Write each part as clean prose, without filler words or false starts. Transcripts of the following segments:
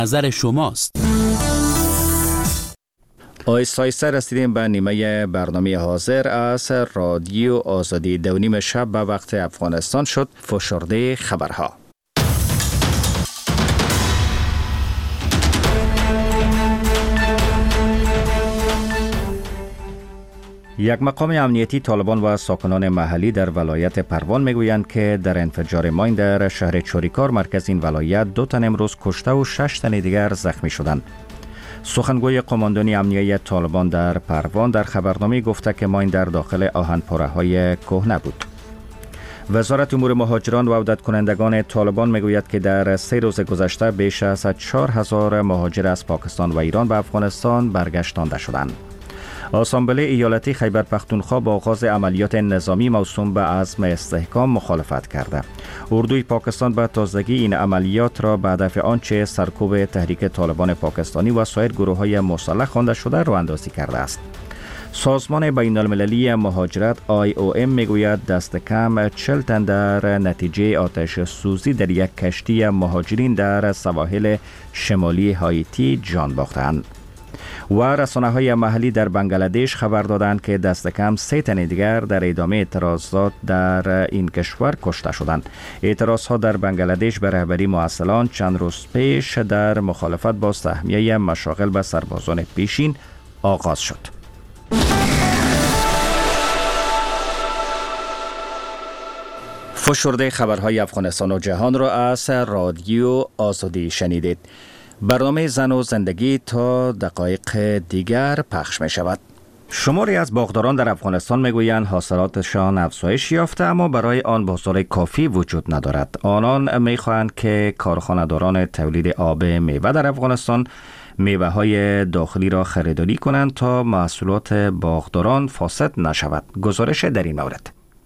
نظر شماست. آیسته رسیدیم به نیمه برنامه حاضر از رادیو آزادی. 2:30 شب به وقت افغانستان شد. فشرده خبرها. یک مقام امنیتی طالبان و ساکنان محلی در ولایت پروان میگویند که در انفجار ماین در شهر چوریکار مرکز این ولایت 2 تن امروز کشته و 6 تن دیگر زخمی شدند. سخنگوی قماندانی امنیتی طالبان در پروان در خبرنامه گفته که ماین در داخل آهن‌پاره‌های کهنه بود. وزارت امور مهاجران و عودت کنندگان طالبان میگوید که در 3 روز گذشته بیش از 4000 مهاجر از پاکستان و ایران به افغانستان برگشتانده شدند. آسامبله ایالتی خیبر پختونخوا با آغاز عملیات نظامی موسوم به عزم استحکام مخالفت کرده. اردوی پاکستان به تازگی این عملیات را به هدف آنچه سرکوب تحریک طالبان پاکستانی و سایر گروه‌های مسلح خوانده شده راه اندازی کرده است. سازمان بین المللی مهاجرت IOM میگوید دست کم 40 تن در نتیجه آتش سوزی در یک کشتی مهاجرین در سواحل شمالی هایتی جان باختند. و رسانه‌های محلی در بنگلادش خبر دادند که دست کم 3 تن دیگر در ادامه اعتراضات در این کشور کشته شدند. اعتراضها در بنگلادش به رهبری معسلان چند روز پیش در مخالفت با سهمیه مشاغل به سربازان پیشین آغاز شد. فشرده خبرهای افغانستان و جهان را از رادیو آزادی شنیدید. برنامه زن و زندگی تا دقایق دیگر پخش می شود. شماری از باغداران در افغانستان میگویند حاصلاتشان افزایش یافته اما برای آن بازار کافی وجود ندارد. آنان میخواهند که کارخانه‌داران تولید آب میوه در افغانستان میوه های داخلی را خریداری کنند تا محصولات باغداران فاسد نشود. گزارش در این مورد.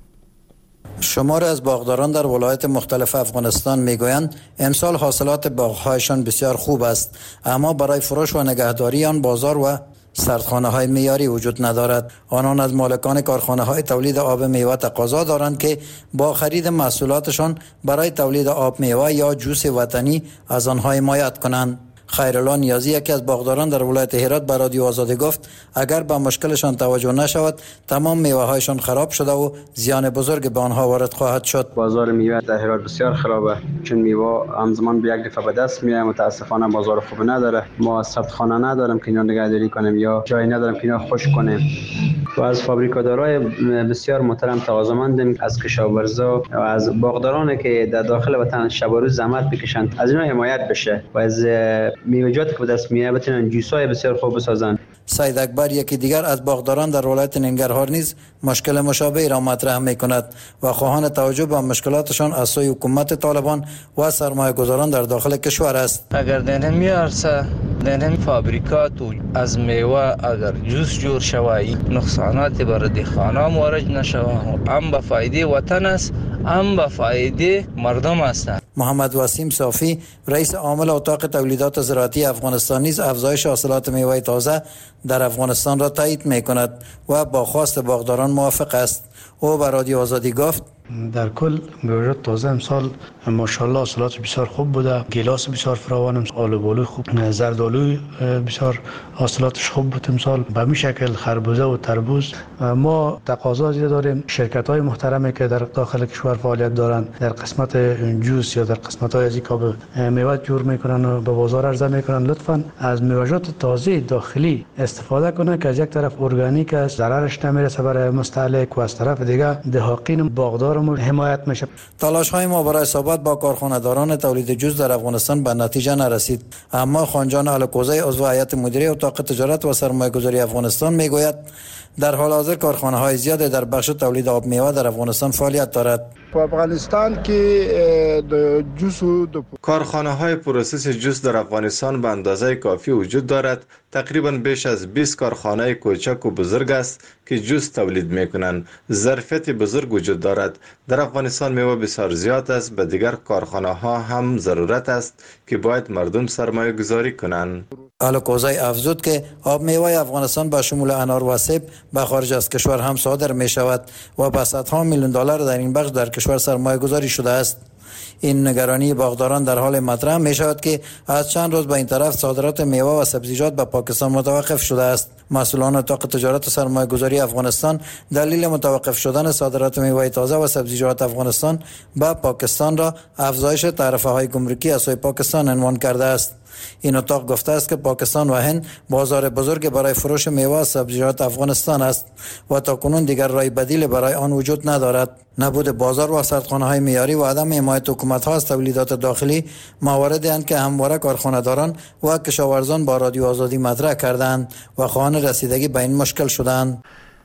شماری از باغداران در ولایات مختلف افغانستان میگویند امسال حاصلات باغ‌هایشان بسیار خوب است، اما برای فروش و نگهداری آن بازار و سردخانه‌های معیاری وجود ندارد. آنان از مالکان کارخانه‌های تولید آب میوه تقاضا دارند که با خرید محصولاتشان برای تولید آب میوه یا جوس وطنی از آنها حمایت کنند. خیرالله نیازی یکی از باغداران در ولایت هرات به رادیو آزادی گفت اگر به مشکلشان توجه نشود تمام میوه‌هایشان خراب شده و زیان بزرگ به آنها وارد خواهد شد. بازار میوه در هرات بسیار خرابه، چون میوه همزمان به یک دفعه به دست میاد. متاسفانه بازار خوب نداره. ما سردخانه نداریم که اینا نگهداری کنیم یا جایی نداریم که اینا خشک کنیم. و از فابریکادارای بسیار محترم تقاضامندیم از کشاورزا و از باغدارانی که در داخل وطن شب و روز زحمت بکشند از اینا حمایت بشه و از میوه‌جات که به دست میاد بتونن جوسای بسیار خوب بسازن. سید اکبر یکی دیگر از باغداران در ولایت ننگرهار نیز مشکل مشابهی را مطرح می‌کند و خواهان توجه به مشکلاتشان از سوی حکومت طالبان و سرمایه‌گذاران در داخل کشور است. اگر در همین فابریکات از میوه اگر جوس جور شوی نقصانات بر دهقانان وارد نشود، هم به فایده وطن است هم به فایده مردم است. محمد وسیم صافی رئیس عامل اتاق تولیدات زراعتی افغانستان نیز افزایش حاصلات میوه تازه در افغانستان را تایید می‌کند و با خواست باغداران موافق است. او به رادیو آزادی گفت در کل میوه تازه امسال ماشاءالله حاصلات بسیار خوب بوده. گیلاس بسیار فراوان، آلوبالو خوب، زردآلو بسیار حاصلاتش خوب بود امسال. به همین شکل خربوزه و تربوز. ما تقاضا زیاد داریم. شرکت‌های محترمی که در داخل کشور فعالیت دارند در قسمت جوس یا در قسمت‌های از کاب میوه جور میکنن و به بازار عرضه میکنن، لطفاً از میوه‌جات تازه داخلی استفاده کنند که از یک طرف ارگانیک است، ضررش نمیرسه برای مستهلک و از طرف دیگه دهقان باغدار حمایت میشه. تلاش‌های ما برای صحبت با کارخانه‌داران تولید جوس در افغانستان به نتیجه نرسید، اما خانجان الکوزی عضو هیئت مدیره اتاق تجارت و سرمایه‌گذاری افغانستان میگوید در حال حاضر کارخانه‌های زیاد در بخش تولید آب میوه در افغانستان فعالیت دارد. په افغانستان کې د جوسو کارخانه‌های پروسس جوس در افغانستان به اندازه کافی وجود دارد. تقریبا بیش از 20 کارخانه کوچک و بزرگ است که جوس تولید می‌کنند. ظرفیت بزرگ وجود دارد. در افغانستان میوه بسیار زیاد است. به دیگر کارخانه‌ها هم ضرورت است که باید مردم سرمایه گذاری کنند. الکوزی افزود که آب میوه افغانستان با شمول انار و سیب به خارج از کشور هم صادر می شود و با صدها میلیون دلار در این بخش در کشور سرمایه گذاری شده است. این نگرانی باغداران در حال مطرح می شود که از چند روز به این طرف صادرات میوه و سبزیجات به پاکستان متوقف شده است. مسئولان اتاق تجارت و سرمایه گذاری افغانستان دلیل متوقف شدن صادرات میوه تازه و سبزیجات افغانستان به پاکستان را افزایش تعرفه های گمرکی از سوی پاکستان عنوان کرده است. این اتاق گفته است که پاکستان و هند بازار بزرگ برای فروش میوه و سبزیجات افغانستان است و تاکنون دیگر راه بدیل برای آن وجود ندارد. نبود بازار و سردخانه‌های معیاری و عدم حمایت حکومت‌ها از تولیدات داخلی مواردی اند که همواره کارخانه‌داران و کشاورزان با رادیو آزادی مطرح کردند و خواهان رسیدگی به این مشکل شدند.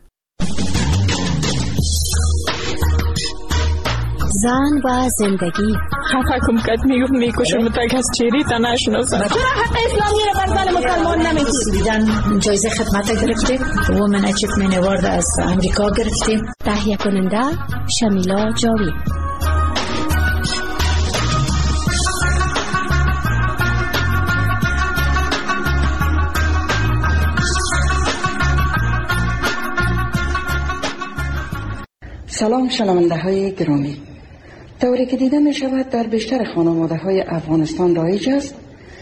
زن و زندگی حکم کد میکشم تک از چیری تا نشناسم. چرا حق اسلامی رو بر زن مسلمان نمیدید؟ جایزه خدمت گرفتیم. وومن اچیومنت اوارد از امریکا گرفتیم. تهیه کننده شمیلا جاوید. سلام شنونده های گرامی. طوری که دیده می شود در بیشتر خانواده های افغانستان رایج است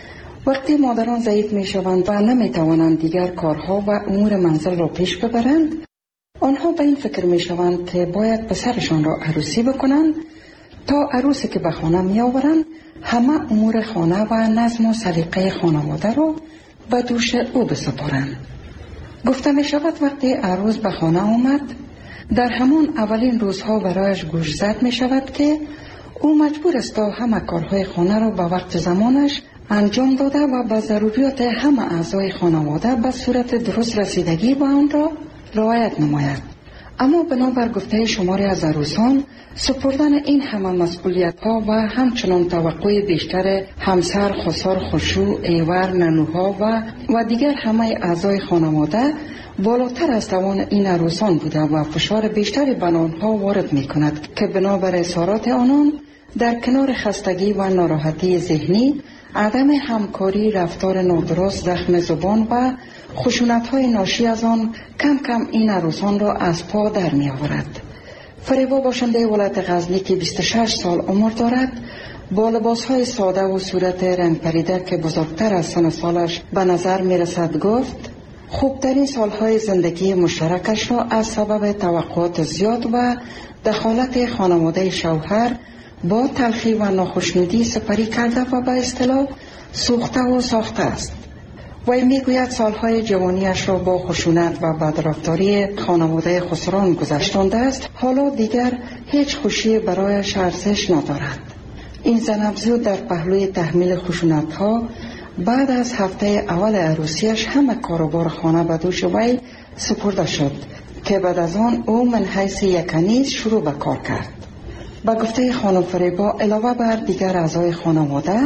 وقتی مادران ضعیف می شوند و نمی توانند دیگر کارها و امور منزل را پیش ببرند، آنها به این فکر می شوند که باید پسرشان را عروسی بکنند تا عروسی که به خانه می آورند همه امور خانه و نظم و سلیقه خانواده را به دوش او بسپارند. گفته می شود وقتی عروس به خانه آمد در همان اولین روزها برایش گوشزد می شود که او مجبور است تا همه کارهای خانه را به وقت زمانش انجام داده و به ضروریات همه اعضای خانواده به صورت درست رسیدگی به آن را رعایت نماید. اما بنابر گفته شماری از عروسان سپردن این همه مسئولیت ها و همچنان توقع بیشتر همسر، خسر، خشوع، ایور، ننوها و دیگر همه اعضای خانواده بالاتر از توان این عروسان بوده و فشار بیشتری بر آنها وارد می کند که بنابر اظهارات آنان در کنار خستگی و ناراحتی ذهنی، عدم همکاری، رفتار نادرست، زخم زبان و خشونت‌های ناشی از آن کم کم این عروسان را از پا در می آورد. فریبا باشنده ولایت غزنی که 26 سال عمر دارد با لباس‌های ساده و صورت رنگ پریده که بزرگتر از سن سالش به نظر می رسد گفت خوبترین سالهای زندگی مشترکش را از سبب توقعات زیاد و دخالت خانواده شوهر با تلخی و ناخشنودی سپری کرده و به اصطلاح سوخته و ساخته است. وی میگوید سالهای جوانیش را با خشونت و بدرفتاری خانواده خسران گذشتانده است. حالا دیگر هیچ خوشی برایش ارزش ندارد. این زن افزود در پهلوی تحمیل خشونت‌ها بعد از هفته اول عروسیش همه کاروبار خانه به دوش وی سپرده شد که بعد از آن او من حیث یک کنیز شروع به کار کرد. با گفته خانم فریبا علاوه بر دیگر اعضای خانواده،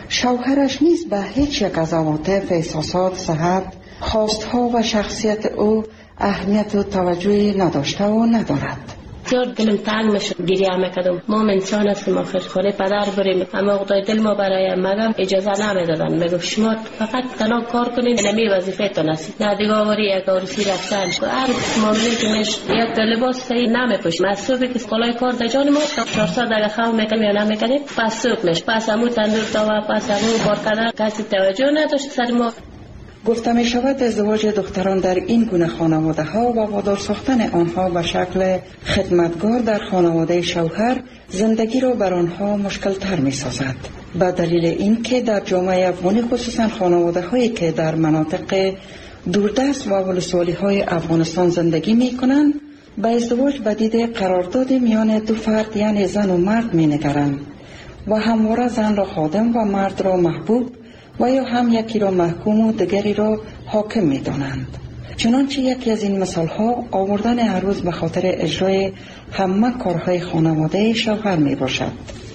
شوهرش نیز به هیچ یک از عواطف، احساسات، صحت، خواستها و شخصیت او اهمیت و توجهی نداشته و ندارد. بسیار دلم تنگ میشد، گریه میکردم. ما انسان هستیم، آخر خانه پدر بریم، اما خدای دل ما برای مگم اجازه نمیدادن. میگفت شما فقط تنها کار کنید، نمی وظیفه تان است. نه دیگه آوری یک عروسی رفتن هر معامله که میش یک لباس صحیح نمیپوشم. از صبح که کالای کار در جان ما 400 اگه خو میکنیم یا نمیکنیم پس صبح میش پس امو تندور تا پس امو کار کردن کسی توجه نداشت سر ما. گفته می شود ازدواج دختران در این گونه خانواده ها و وادار ساختن آنها به شکل خدمتگار در خانواده شوهر زندگی را بر آنها مشکل تر می سازد. به دلیل این که در جامعه افغانی خصوصا خانواده هایی که در مناطق دوردست و ولسوالی های افغانستان زندگی می کنند به ازدواج به دید قرارداد میان دو فرد یعنی زن و مرد می نگرند و همواره زن را خادم و مرد را محبوب و یا هم یکی را محکوم و دیگری را حاکم می دانند. چنانچه یکی از این مثال ها آوردن عروس به خاطر اجرای همه کارهای خانواده شوهر می باشد.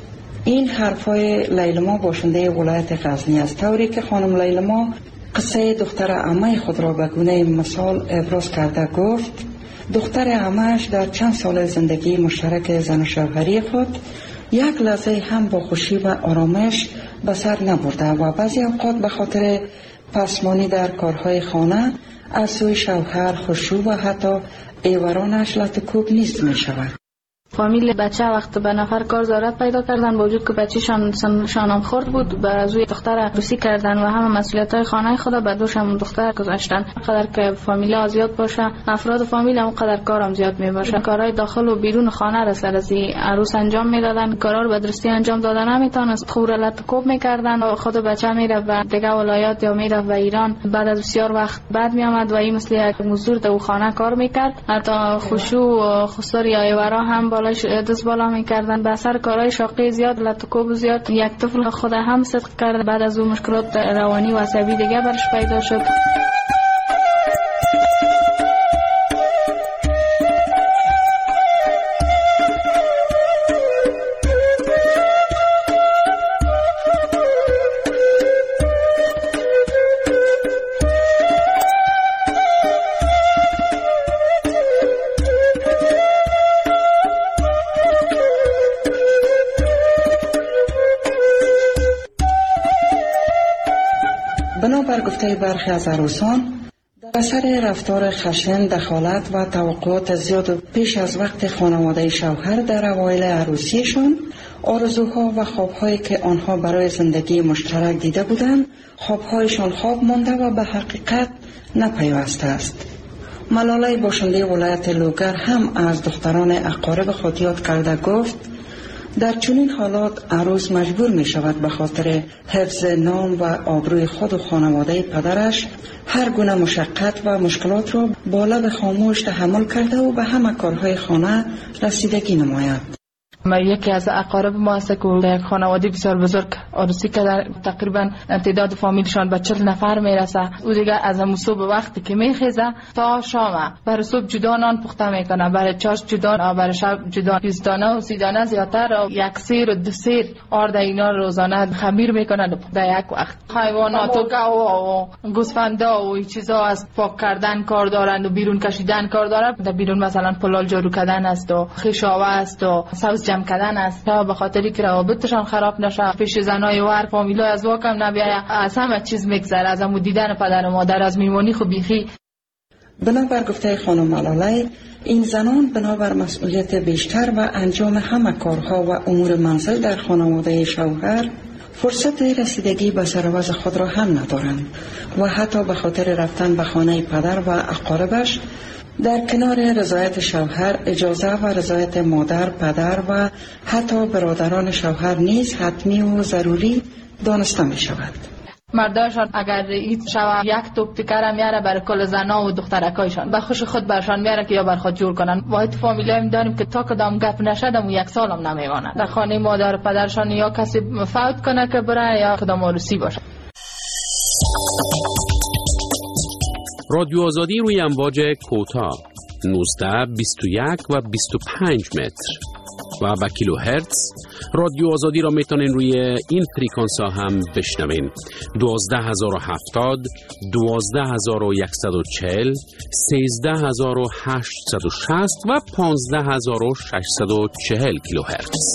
این حرفای لیلما باشنده ولایت غزنی است، طوری که خانم لیلما قصه دختر عمه خود را به گونه مثال ابراز کرده گفت دختر عمه‌اش در چند سال زندگی مشترک زن و شوهری خود یک لحظه هم با خوشی و آرامش به سر نبرده و بعضی اوقات به خاطر پسمانی در کارهای خانه از سوی شوهر خشوع و حتی ایورانش لطکوب نیست می شود. فامیل بچه وقت به نفر کار ضرورت پیدا کردن، با وجود که بچه‌شان شانم خورد بود، به زوی دختر عروسی کردن و همه مسئولیت‌های خانه خود به دوش هم دختر گذاشتن. قدر که فامیل زیاد باشه، افراد فامیل هم قدر کارم زیاد میباشه. کارهای داخل و بیرون خانه را سر از عروس انجام میدادن، کارا رو به درستی انجام دادن نمیتونست، خورالت کوب میکردن و خود بچه میره و دیگه ولایات یا میره و ایران. بعد از بسیار وقت بعد میآمد و این مثل یک مزدور در خانه کار میکرد. حتی خشوع و خسار یا ایورا هم بالاش دست بالا میکردن. به اثر کارهای شاقی زیاد، لطکوب زیاد، یک طفل خود هم صدق کرد. بعد از اون مشکلات روانی و عصبی دیگه برش پیدا شد. بنابر گفته برخی از عروسان، در اثر رفتار خشن، دخالت و توقعات زیاد پیش از وقت خانواده شوهر در اوایل عروسیشان، آرزوها و خوابهایی که آنها برای زندگی مشترک دیده بودند، خوابهایشان خواب مانده و به حقیقت نپیوسته است. ملاله باشنده ولایت لوگر هم از دختران اقارب خود یاد کرده گفت: در چنین حالات عروس مجبور می شود به خاطر حفظ نام و آبروی خود و خانواده پدرش هر گونه مشقت و مشکلات را با لب خاموش تحمل کرده و به همه کارهای خانه رسیدگی نماید. یکی از اقارب ما است که یک خانواده بسیار بزرگ عروسی که تقریبا تعداد فامیلشان به 40 نفر میرسه. او دیگه از صبح وقتی که میخیزه تا شام برای صبح جدا نان پخته میکنه، برای چاش جدا، برای شب جدا، 20 دانه و 30 دانه زیاتر و یک سیر و 2 سیر آرد اینا روزانه خمیر میکنن در یک وقت. حیوانات و گاو و گوسفندا و این چیزا از پاک کردن کار دارند و بیرون کشیدن کار دارند. در بیرون مثلا پلال جارو کردن است و خیشاوه است و سبز جمع کردن است تا به خاطری که روابطشان خراب نشه، پیش زنای ور فامیلای از واکم نبیاید، از همه چیز میگذره، از همون دیدن پدر و مادر، از میمونی خو بیخی. بنابر گفته خانم ملاله، این زنان بنابر مسئولیت بیشتر و انجام همه کارها و امور منزل در خانواده شوهر فرصت رسیدگی به سرآوز خود را هم ندارند و حتی به خاطر رفتن به خانه پدر و اقاربش در کنار رضایت شوهر، اجازه و رضایت مادر، پدر و حتی برادران شوهر نیز حتمی و ضروری دانسته می شود. مرداشان اگر این شوه یک توپ تکر میاره برای کل زنا و دخترکایشان به خوش خود برشان میاره که یا بر خود جور کنن. واحد فامیلایم داریم که تا کدام گپ نشدم و 1 سالم نمیمانه در خانه مادر پدرشان، یا کسی فوت کنه که بره یا کدام عروسی باشه. رادیو آزادی روی امواج کوتاه 19، 21 و 25 متر و به کیلو هرتز. رادیو آزادی را میتونین روی این فریکانس ها هم بشنوین: 12070، 12140، 13860 و 15640 کیلو هرتز.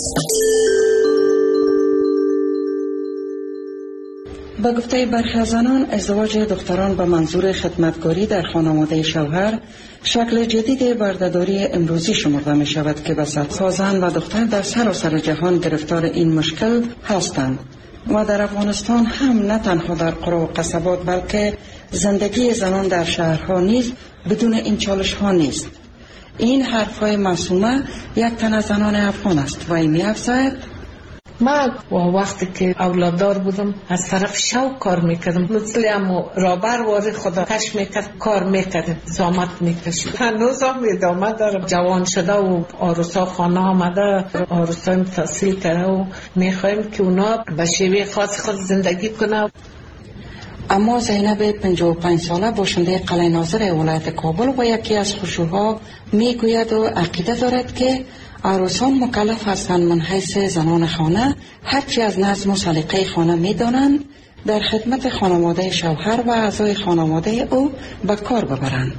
با گفته برخی از زنان، ازدواج دختران به منظور خدمتگاری در خانواده شوهر شکل جدید بردهداری امروزی شمرده می شود که به صدها زن و دختر در سراسر جهان گرفتار این مشکل هستند و در افغانستان هم نه تنها در قرى و قصبات بلکه زندگی زنان در شهرها نیز بدون این چالش ها نیست. این حرفهای معصومه یک تن از زنان افغان است و این می افزاید: من وقتی که اولاددار بودم از طرف شوق کار میکردم، مثل همو رابر واری خدا کش میکرد، کار میکرد، زحمت میکشید. هنوز هم ادامه دارم. جوان شده و عروسا خانه آمده، عروسا تحصیل کرده و میخوایم که اونا به شیوه خاص خود زندگی کنه. اما زینب 55 ساله باشنده قلعه ناظر ولایت کابل و یکی از خشوها میگوید و عقیده دارد که عروسان مکلف هستند من حیث زنان خانه هرچی از نظم و سلیقه خانه میدانند در خدمت خانواده شوهر و اعضای خانواده او به کار ببرند.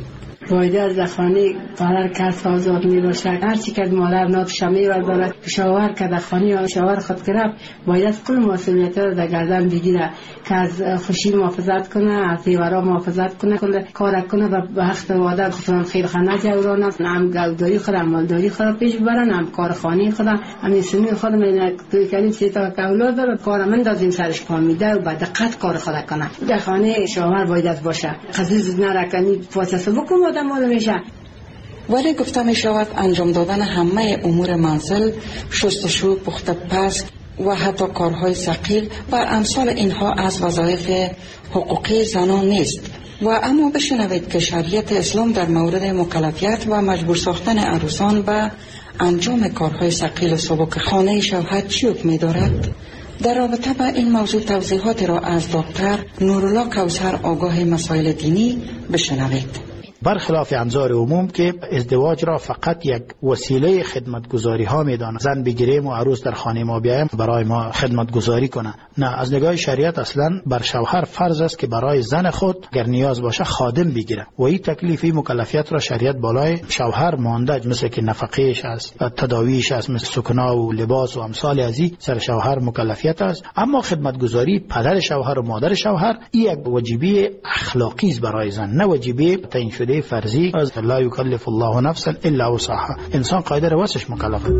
باید از خانه پدر کس آزاد می باشه. هر چی که مادر ناتش می‌برد شوهر که در خانه شوهر خود گرفت باید کل مسئولیت را در گردن بگیره که از خوشی محافظت کنه، از زیورا محافظت کنه، کار کنه و به حق واده خودم خیرخانه جورانه، هم گوداری خود هم مالداری خود پیش ببرن، هم کار خانه خود هم سنی خود من توی کلیم سه تا اولاد داره کار من دادیم سرش پا میده و بعد دقت کار خود کنه. در خانه شوهر باید باشه. قضیه نرکنی فاصله بکن آدم مال میشه. ولی گفته می شود انجام دادن همه امور منزل، شستشو، پخت پز و حتی کارهای ثقیل و امثال اینها از وظایف حقوقی زنان نیست. و اما بشنوید که شریعت اسلام در مورد مکلفیت و مجبور ساختن عروسان به انجام کارهای ثقیل و سبک خانه شوهر چی حکم دارد؟ در رابطه با این موضوع توضیحات را از دکتر نورالله کوثر آگاه مسائل دینی بشنوید. برخلاف انظار عموم که ازدواج را فقط یک وسیله خدمتگزاری ها میدانه، زن بگیریم و عروس در خانه ما بیایم برای ما خدمتگزاری کنه. نه، از نگاه شریعت اصلا بر شوهر فرض است که برای زن خود اگر نیاز باشه خادم بگیره و این تکلیفی مکلفیت را شریعت بالای شوهر مانده، مثل که نفقهش است، تداویش است، مثل سکنا و لباس و امثال ازی سر شوهر مکلفیت است. اما خدمتگزاری پدر شوهر و مادر شوهر این یک واجبی اخلاقی است برای زن، نه واجبی تعیین شده فرضی. از لا یکلف الله نفسا الا وسعها، انسان قادر واسش مکلفه.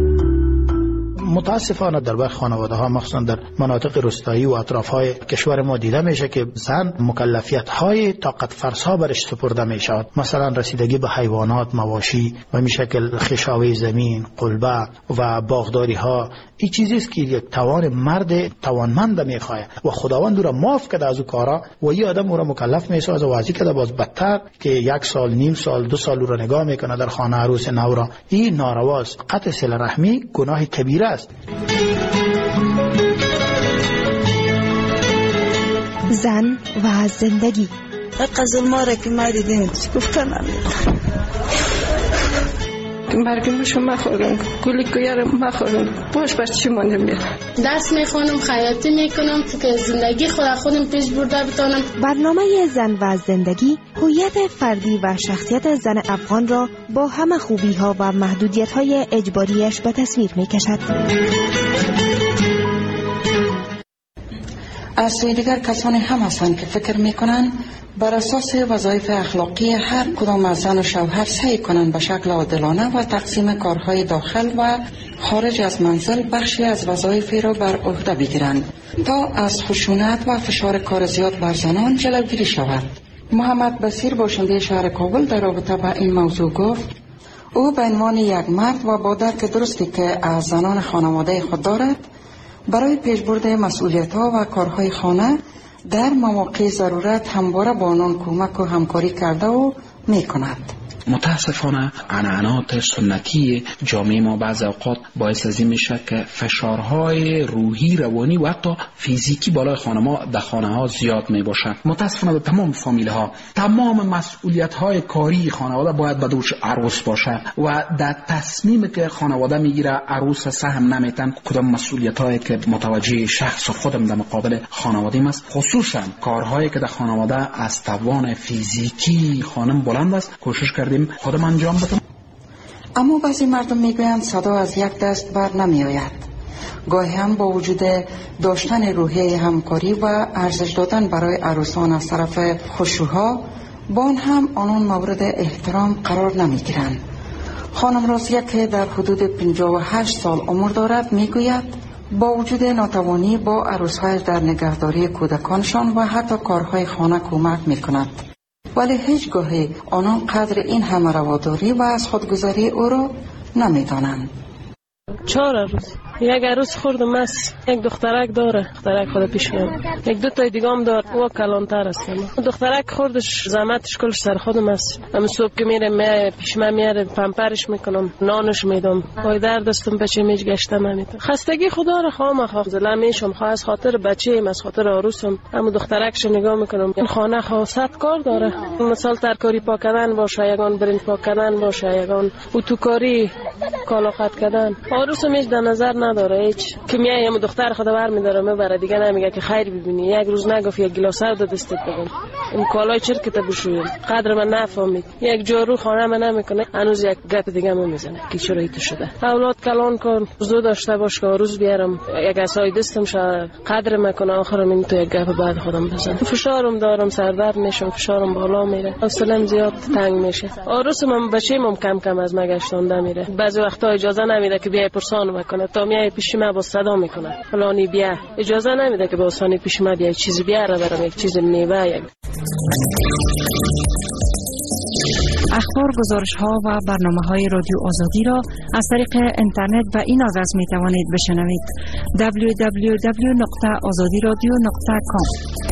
متاسفانه در برخی خانواده ها مخصوصا در مناطق روستایی و اطراف های کشور ما دیده میشه که زن مکلفیت های طاقت فرسا برش سپرده می شود. مثلا رسیدگی به حیوانات، مواشی و می شکل خشاوی زمین، قلبه و باغداری ها. این چیزی است که یک توان مرد توانمند میخواد و خداوند او را معاف کرده از او کارا و این آدم او را مکلف میسازه و ازی که باز بدتر که 1 سال، نیم سال، 2 سال او را نگاه میکنه در خانه عروس نو را. این نارواست. قطع صله رحمی گناه کبیره است. زن و زندگی. قزل ما را که ما دیدیم گفتن مرگمشو مخورم، گولی کویارم مخورم، باش بر چی مانده میاد. دست میخونم، خیاطی میکنم که زندگی خودم پیش برده بتانم. برنامه زن و زندگی هویت فردی و شخصیت زن افغان را با همه خوبی ها و محدودیت های اجباریش به تصویر میکشد. از سوی دیگر کسانی هم هستند که فکر میکنند بر اساس وظایف اخلاقی هر کدام از زن و شوهر سعی کنند به شکل عادلانه و تقسیم کارهای داخل و خارج از منزل بخشی از وظایف را بر عهده بگیرند تا از خشونت و فشار کار زیاد بر زنان جلوگیری شود. محمد بصیر باشنده شهر کابل در رابطه با این موضوع گفت او به عنوان یک مرد و با درک درستی که از زنان خانواده خود دارد برای پیشبرد مسئولیت‌ها و کارهای خانه در مواقع ضرورت همواره با آنان کمک و همکاری کرده و می‌کند. متاسفانه عنعنات سنتی جامعه ما بعض اوقات باعث از این میشه که فشارهای روحی، روانی و حتی فیزیکی بالای خانم‌ها در خانه‌ها زیاد میباشه. متاسفانه در تمام فامیل ها تمام مسئولیت‌های کاری خانواده باید به دوش عروس باشه و در تصمیمی که خانواده میگیره عروس سهم نمیتن کدام مسئولیت‌هایی که متوجه شخص و خودم در مقابل خانواده است، خصوصا کارهایی که در خانواده از توان فیزیکی خانم بلند است، کوشش کردیم خودم انجام بدم. اما بعضی مردم میگویند صدا از یک دست بر نمی آید. گاهی هم با وجود داشتن روحیه همکاری و ارزش دادن برای عروسان از طرف خشوها با آن هم آنان مورد احترام قرار نمی گیرند. خانم رازیه که در حدود 58 سال عمر دارد میگوید با وجود ناتوانی با عروس‌هایش در نگهداری کودکانشان و حتی کارهای خانه کمک میکند، ولی هیچ گاهی آنان قدر این همه رواداری و از خودگذاری او را نمیدانند. 4 عروس، یک عروس خوردم است، یک دخترک داره، دخترک خود پیش میاد، یک 2 تا دیگه هم داره، او کلانتر است. دخترک خوردش زحمتش کلش سر خودم است. من صبح که میره پیش من میاره، پمپرش میکنم، نانش میدم، پای در دستم بچه میج گشتم نمیتونم. خستگی خدا را خواهم زله میشم، خواه از خاطر بچه‌ام، از خاطر عروسم، اما دخترکش نگاه میکنم. این خانه خاصت کار داره، مثلا ترکاری پاک کردن باشه، یگان برنج پاک کردن باشه، یگان اتوکاری، کالا قط کردن. عروسم هیچ در نظر نداره، هیچ که میایم دختر خدا بر میداره میبره، دیگه نمیگه که خیر ببینی، یک روز نگفت یک گلاس آب دستت بگم، این کالای چرک تا بشویم قدر من نفهمید. یک جارو خانه من نمیکنه، هنوز یک گپ دیگه من میزنه که چرا ایت شده. اولاد کلان کن زود داشته باش که روز بیارم یک اسای دستم شد قدر میکنه، آخرم این تو یک گپ بعد خودم بزنم. فشارم دارم، سردرد میشم، فشارم بالا میره، حوصله‌ام زیاد تنگ میشه. عروس من بچه‌م کم کم از مگشتونده میره، بعضی وقتا اجازه نمیده که بیای پرسان بکنه، تا میای پیش ما با صدا میکنه فلانی بیا، اجازه نمیده که با آسانی پیش ما بیای چیزی بیاره برام، یک چیز میوه. یک اخبار، گزارش‌ها و برنامه‌های رادیو آزادی را از طریق اینترنت و این آدرس می‌توانید بشنوید: www.azadiradio.com.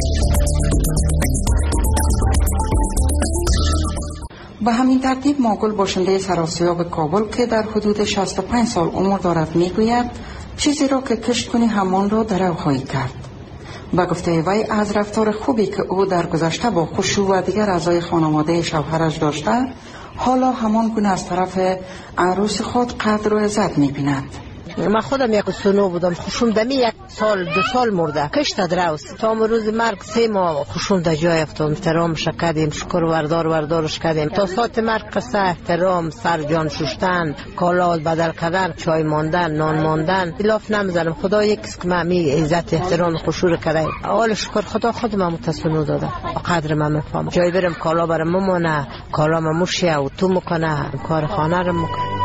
به همین ترتیب ماگل باشنده سراسیاب کابل که در حدود 65 سال عمر دارد میگوید چیزی را که کشت کنی همان را درو خواهی کرد. با گفته وی از رفتار خوبی که او در گذشته با خشوع و دیگر اعضای خانواده شوهرش داشته، حالا همان گونه از طرف عروس خود قدر و عزت می‌بیند. من خودم یک سنو بودم، خوشم دمی 1 سال 2 سال مرده، کشت دروس تا روز مرگ 3 ماه خوشم در جای افتاد. احترامش کردیم، شکر وردارش کردیم تا ساعت مرگ. قصه احترام، سر جان شستن، کالا بدل کردن، چای ماندن، نان ماندن، الاف نمیزنم. خدا یکیست که من عزت احترام خوشور کرده. اول شکر خدا خود من متسنو داده، قدر من میفهمم. جای برم کالا برم ممونه، کالا من موشه و تو میکنه، کار خانه رو میکنه.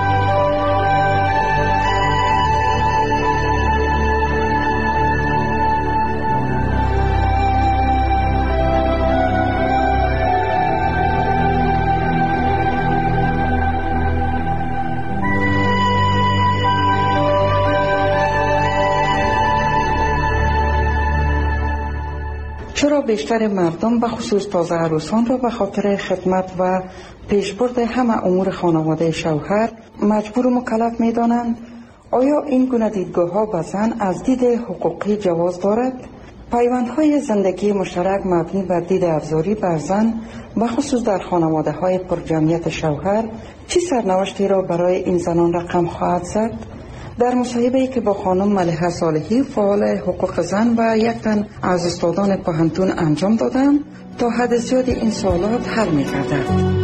چرا بیشتر مردم به خصوص تازه عروسان را به خاطر خدمت و پیشبرد همه امور خانواده شوهر مجبور و مکلف می دانند؟ آیا این گونه دیدگاه ها به زن از دید حقوقی جواز دارد؟ پیوندهای زندگی مشترک مبنی بر دید افزاری بر زن به خصوص در خانواده های پرجمعیت شوهر چه سرنوشتی را برای این زنان رقم خواهد زد؟ در مصاحبه‌ای که با خانم ملیحه صالحی فعال حقوق زن و یک تن از استادان پوهنتون انجام دادم تا حد زیادی این سوالات حل می‌گردد.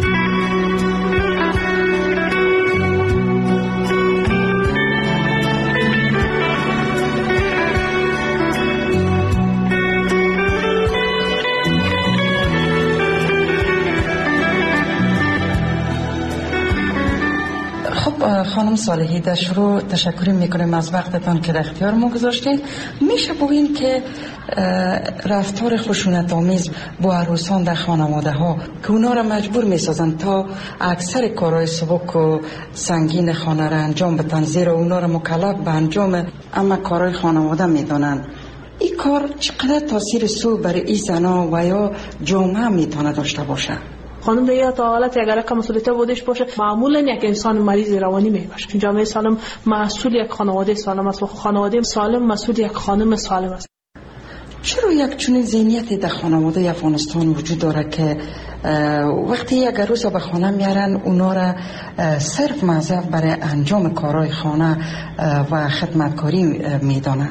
خانم صالحی، در شروع تشکر میکنیم از وقتتان که در اختیار ما گذاشتین. میشه بگین که رفتار خشونت آمیز با عروسان در خانواده ها که اونا را مجبور میسازن تا اکثر کارهای سبک و سنگین خانه را انجام بدن، زیرا اونا را مکلف به انجام اما کارهای خانواده میدونن، این کار چقدر تاثیر سو برای این زنا و یا جامعه میتونه داشته باشه؟ خانم دیگه تا حالت اگر که مسئولیت بودش باشه، معمولا یک انسان مریض روانی میباشه. جامعه سالم مسئول یک خانواده سالم است و خانواده سالم مسئول یک خانم سالم است. چرا یک چنین ذهنیتی در خانواده افغانستان وجود داره که وقتی یک عروس به خانه میارن اونا را صرف موظف برای انجام کارهای خانه و خدمتکاری میدانن؟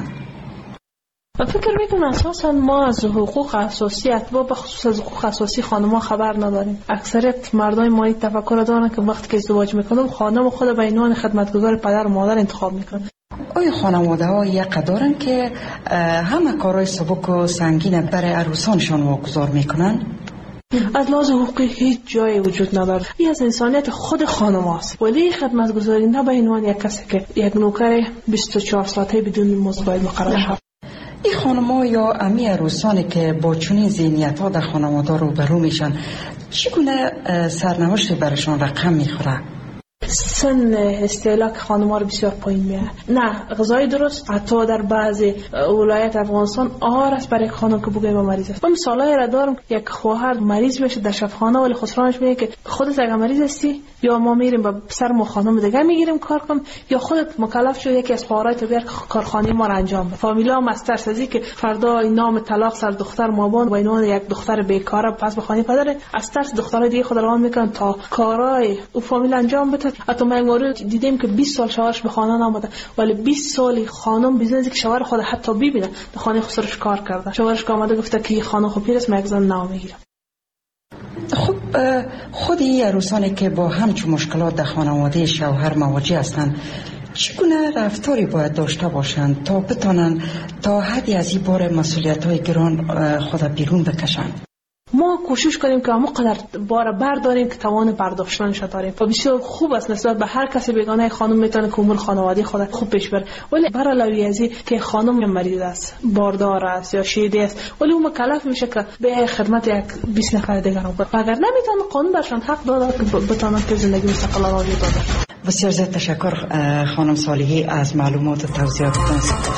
من فکر میکنم اساسا ما از حقوق اساسی اتباع به خصوص از حقوق اساسی خانم‌ها خبر نداریم. اکثریت مردای ما این تفکر دارن که وقتی که ازدواج میکنم خانم خود به عنوان خدمتگزار پدر و مادر انتخاب میکنه. آیا خانواده ها یک دارن که همه کارهای سبک و سنگین برای عروسانشان واگذار میکنن؟ از لحاظ حقوقی هیچ جایی وجود نداره. این از انسانیت خود خانم است. ولی خدمتگزاری نه به عنوان یک کسی که یک نوکر 24 ساعته بدون مزد باید مقرر شود. این خانم‌ها یا امی عروسانی که با چنین ذهنیت‌ها در خانواده روبرو میشن چگونه سرنوشتی برشان رقم میخوره؟ سن استهلاک خانم‌ها رو بسیار پایین میاره. نه غذای درست، حتی در بعضی ولایت افغانستان آهار است برای خانم که بگویم مریض است. من مثالایی را دارم یک خواهر مریض بشه در شفاخانه ولی خسرانش میگه که خودت اگه مریض هستی یا ما میریم با پسر و خانم دیگه میگیریم کار کنم، یا خودت مکلف شو یکی از خواهرای تو بیار کارخانه ما رو انجام بده. فامیلا هم از ترس از اینکه فردا نام طلاق سر دختر مابان و اینو یک دختر بیکاره پس به خانه پدر، از ترس دخترای دیگه خود روان میکنن تا کارای او فامیل انجام بده. حتی ما مورد دیدیم که 20 سال شوهرش به خانه آمده ولی 20 سال خانم بیزنس که شوهر خود حتی ببینه در خانه خسرش کار کرده. شوهرش آمده گفته که خانم خوب پیرس من زن نام میگیرم. خب خود این عروسانی که با همچون مشکلات در خانواده شوهر مواجه هستند چگونه رفتاری باید داشته باشند تا بتانند تا حدی از این بار مسئولیت‌های گران خود بیرون بکشند؟ ما کوشش کنیم که همون قدر بار برداریم که توان برداشتنش داریم و بسیار خوب است نسبت به هر کسی بیگانه خانم میتونه که امور خانوادگی خود خوب پیش بره. ولی بر علاوه از این که خانم مریض است، باردار است یا شیده است، ولی اون مکلف میشه که به خدمت یک 20 نفر دیگر رو بده. اگر نمیتونه قانون برشان حق داده که بتونن که زندگی مستقلانه وجود داره. بسیار زیاد تشکر خانم صالحی از معلومات و توضیحاتتان.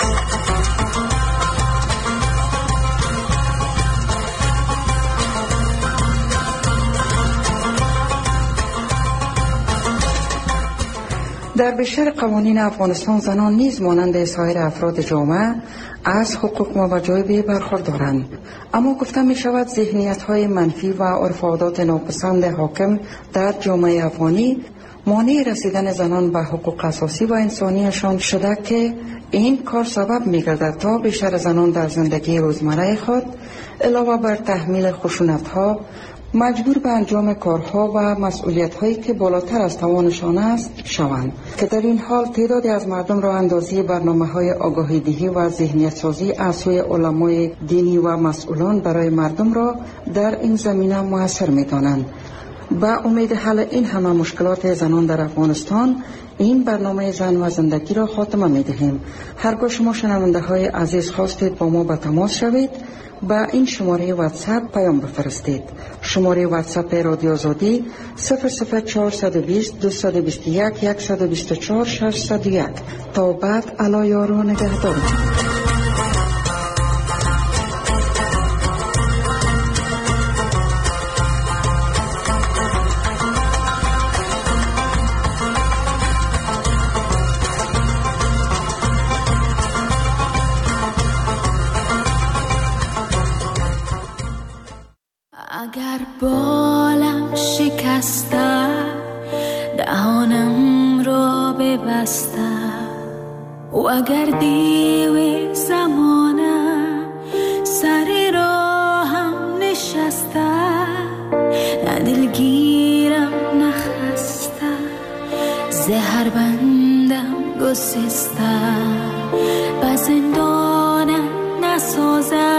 در بیشتر قوانین افغانستان زنان نیز مانند سایر افراد جامعه از حقوق و وجایب برخوردارند، اما گفته می شود ذهنیت‌های منفی و عرف و عادات ناپسند حاکم در جامعه افغانی مانع رسیدن زنان به حقوق اساسی و انسانیشان شده که این کار سبب می گردد تا بیشتر زنان در زندگی روزمره خود علاوه بر تحمیل خشونت‌ها مجبور به انجام کارها و مسئولیت‌هایی که بالاتر از توانشان است شوند، که در این حال تعدادی از مردم را اندازی برنامه‌های آگاهی‌دهی و ذهنیت‌سازی از سوی علمای دینی و مسئولان برای مردم را در این زمینه موثر می‌دانند. با امید حل این همه مشکلات زنان در افغانستان این برنامه زن و زندگی را خاتمه می‌دهیم. هرگاه شما شنونده‌های عزیز خواستید با ما به تماس شوید، با این شماره واتساپ پیام بفرستید. شماره واتساپ رادیو آزادی 00420 221 124 601. تا بعد الا یارو نگهدار. اگر بالم شکسته دهانم را ببسته و اگر دیو زمانه سر راهم نشسته نه دلگیرم نخسته زهر بندم گسسته به زندانم نسازم